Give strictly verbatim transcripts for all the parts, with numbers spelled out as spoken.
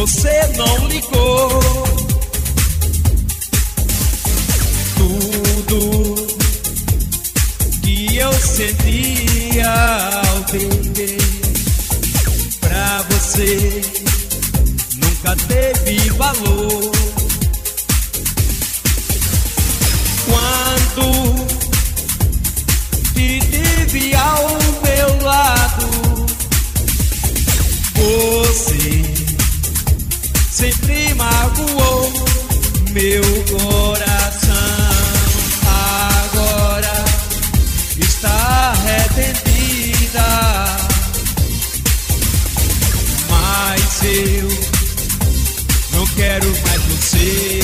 você não ligou. Tudo que eu sentia ao beber pra você nunca teve valor. Quando te tive ao meu lado, você sempre magoou meu coração. Agora está arrependida, mas eu não quero mais você.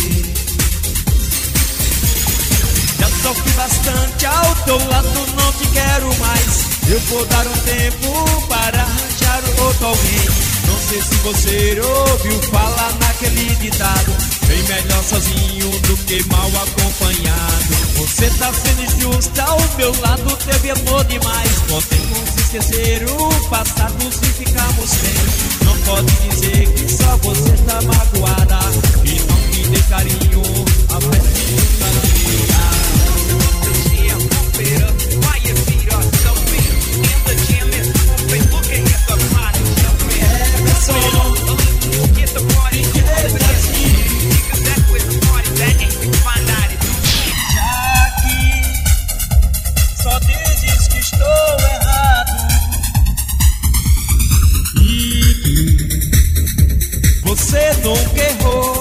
Já sofri bastante ao teu lado, não te quero mais. Eu vou dar um tempo para arranjar outro alguém. Não sei se você ouviu falar naquele ditado: bem melhor sozinho do que mal acompanhado. Você tá sendo injusta, ao meu lado teve amor demais. Podemos esquecer o passado se ficarmos bem. Não pode dizer que só você tá magoada e não me dê carinho, afeto e carinho. Você nunca errou,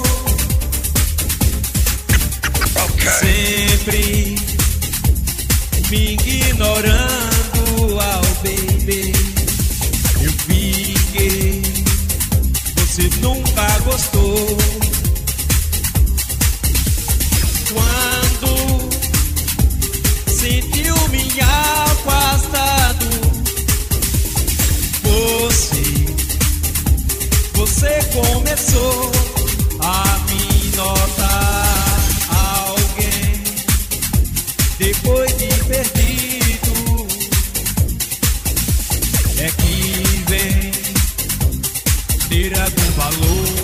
okay. Sempre me ignorando ao baby. Eu fiquei, você nunca gostou. Quando sentiu me afastado, você Você começou a me notar alguém depois de perdido. É que vem ter algum valor.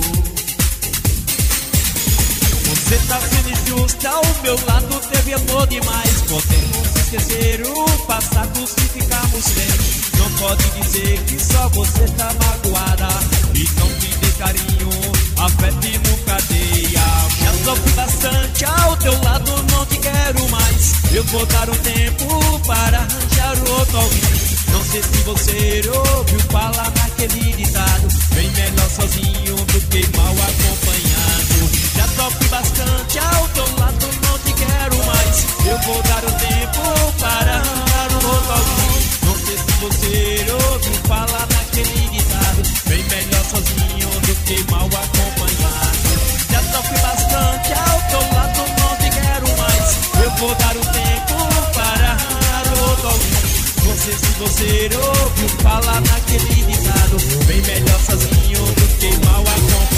Você tá sendo injusta, ao meu lado teve amor demais. Podemos esquecer o passado se ficarmos bem. Não pode dizer que só você tá magoada e não te dê carinho, afeto e nunca dei amor. Já sofri bastante, ao teu lado não te quero mais. Eu vou dar um tempo para arranjar outro alguém. Não sei se você ouviu falar naquele ditado: bem melhor sozinho do que mal acompanhado. Já sofri bastante, ao teu lado não te quero mais. Eu vou dar um tempo para arranjar outro alguém. Não sei se você ouviu falar naquele ditado: bem melhor sozinho do que mal acompanhado. Já sofri bastante, ao teu lado não te quero mais. Eu vou dar um tempo para arranjar outro alguém. Não sei se você ouviu falar naquele ditado: bem melhor sozinho do que mal acompanhado.